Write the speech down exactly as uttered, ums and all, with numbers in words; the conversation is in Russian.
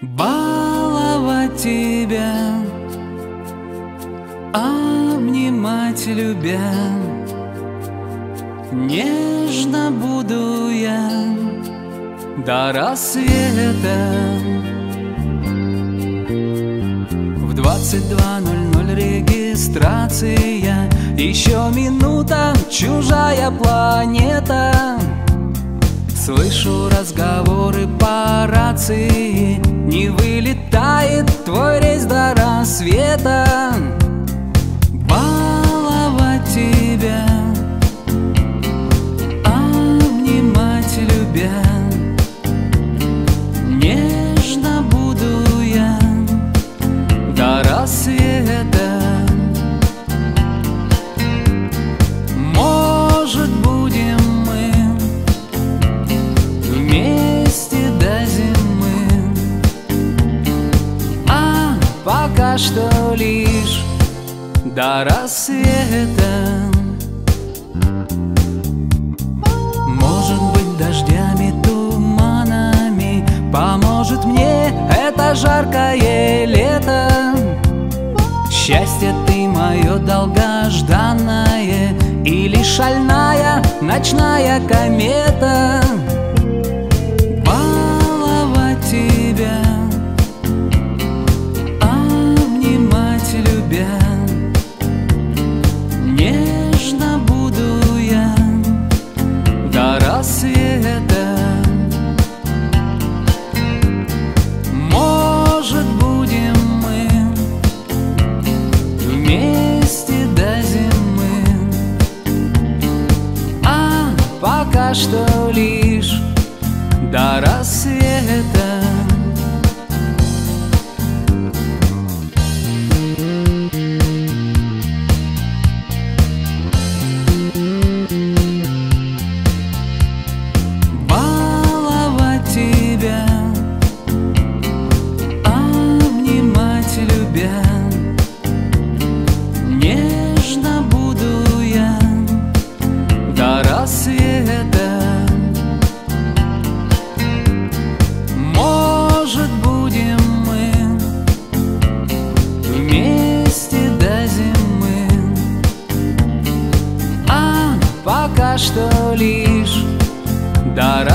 Баловать тебя, обнимать любя, нежно буду я до рассвета. В двадцать два ноль ноль регистрация, еще минута, чужая планета. Слышу разговоры по рации, не вылетает твой рейс до рассвета. Баловать тебя, обнимать любя, нежно буду я до рассвета. Может, будем мы вместе до зимы, а пока что лишь до рассвета. Может быть, дождями, туманами поможет мне это жаркое лето. Счастье ты мое долгожданное или шальная ночная комета. Баловать тебя, обнимать любя, нежно буду я до рассвета. Может, будем мы вместе до зимы, а пока что лишь до рассвета. Баловать тебя, обнимать любя, нежно буду я до рассвета. Может, будем мы вместе до зимы, а пока что лишь до рассвета.